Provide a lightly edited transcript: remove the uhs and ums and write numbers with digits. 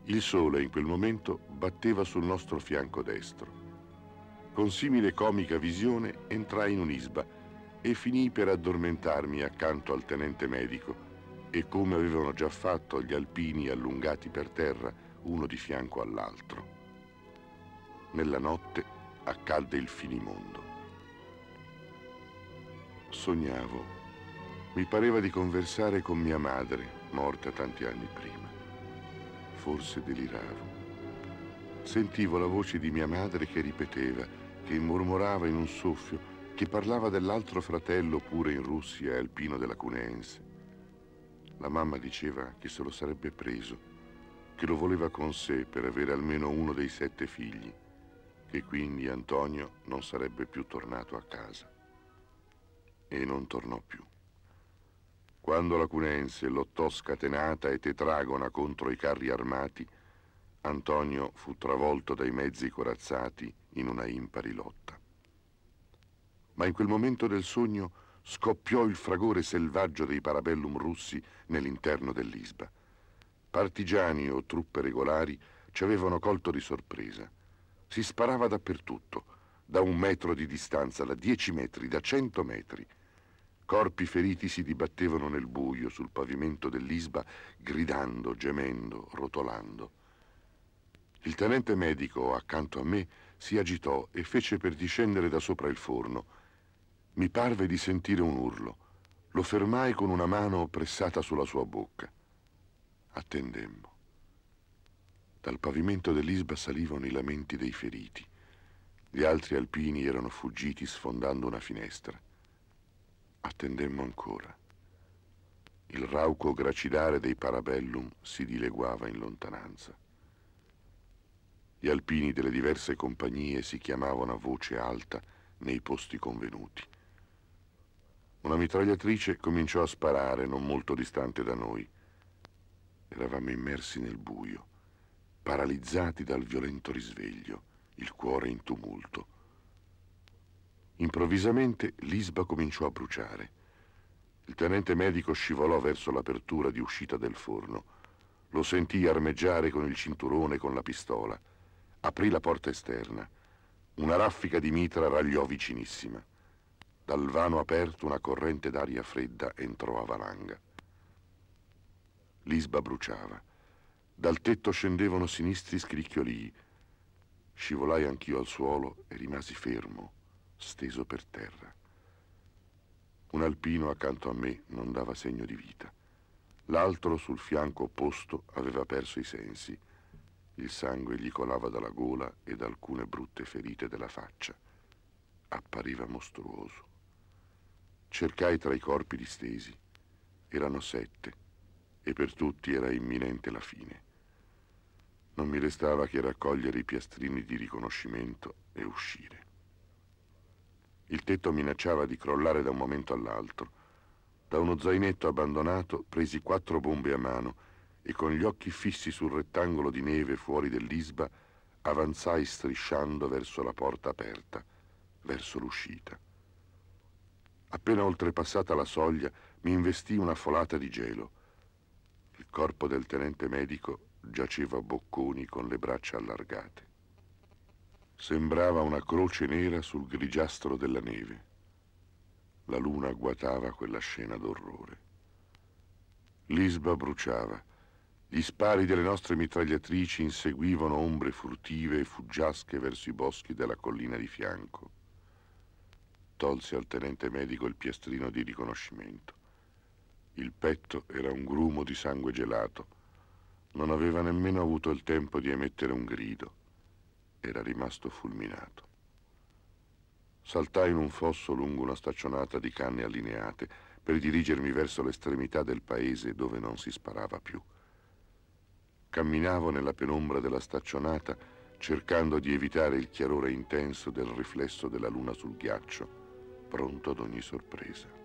Il sole in quel momento batteva sul nostro fianco destro. Con simile comica visione entrai in un'isba e finii per addormentarmi accanto al tenente medico, e come avevano già fatto gli alpini allungati per terra, uno di fianco all'altro. Nella notte accadde il finimondo. Sognavo. Mi pareva di conversare con mia madre, morta tanti anni prima. Forse deliravo. Sentivo la voce di mia madre che ripeteva, che mormorava in un soffio, che parlava dell'altro fratello pure in Russia e alpino della Cunense. La mamma diceva che se lo sarebbe preso, che lo voleva con sé per avere almeno uno dei 7 figli, che quindi Antonio non sarebbe più tornato a casa. E non tornò più. Quando la Cunense lottò scatenata e tetragona contro i carri armati, Antonio fu travolto dai mezzi corazzati in una impari lotta. Ma in quel momento del sogno scoppiò il fragore selvaggio dei parabellum russi nell'interno dell'isba. Partigiani o truppe regolari ci avevano colto di sorpresa. Si sparava dappertutto, da 1 metro di distanza, da 10 metri, da 100 metri. Corpi feriti si dibattevano nel buio sul pavimento dell'isba, gridando, gemendo, rotolando. Il tenente medico accanto a me si agitò e fece per discendere da sopra il forno. Mi parve di sentire un urlo. Lo fermai con una mano pressata sulla sua bocca. Attendemmo. Dal pavimento dell'isba salivano i lamenti dei feriti. Gli altri alpini erano fuggiti sfondando una finestra. Attendemmo ancora. Il rauco gracidare dei parabellum si dileguava in lontananza. Gli alpini delle diverse compagnie si chiamavano a voce alta nei posti convenuti. Una mitragliatrice cominciò a sparare non molto distante da noi. Eravamo immersi nel buio, paralizzati dal violento risveglio, il cuore in tumulto. Improvvisamente l'isba cominciò a bruciare. Il tenente medico scivolò verso l'apertura di uscita del forno. Lo sentì armeggiare con il cinturone e con la pistola. Aprì la porta esterna. Una raffica di mitra ragliò vicinissima. Dal vano aperto una corrente d'aria fredda entrò a valanga. L'isba bruciava. Dal tetto scendevano sinistri scricchiolii. Scivolai anch'io al suolo e rimasi fermo, steso per terra. Un alpino accanto a me non dava segno di vita. L'altro sul fianco opposto aveva perso i sensi. Il sangue gli colava dalla gola e da alcune brutte ferite della faccia. Appariva mostruoso. Cercai tra i corpi distesi. Erano 7 e per tutti era imminente la fine. Non mi restava che raccogliere i piastrini di riconoscimento e uscire. Il tetto minacciava di crollare da un momento all'altro. Da uno zainetto abbandonato presi 4 bombe a mano e con gli occhi fissi sul rettangolo di neve fuori dell'isba avanzai strisciando verso la porta aperta, verso l'uscita. Appena oltrepassata la soglia mi investì una folata di gelo. Il corpo del tenente medico giaceva bocconi con le braccia allargate. Sembrava una croce nera sul grigiastro della neve. La luna guatava quella scena d'orrore. L'isba bruciava. Gli spari delle nostre mitragliatrici inseguivano ombre furtive e fuggiasche verso i boschi della collina di fianco. Tolsi al tenente medico il piastrino di riconoscimento. Il petto era un grumo di sangue gelato. Non aveva nemmeno avuto il tempo di emettere un grido. Era rimasto fulminato. Saltai in un fosso lungo una staccionata di canne allineate per dirigermi verso l'estremità del paese dove non si sparava più. Camminavo nella penombra della staccionata cercando di evitare il chiarore intenso del riflesso della luna sul ghiaccio, pronto ad ogni sorpresa.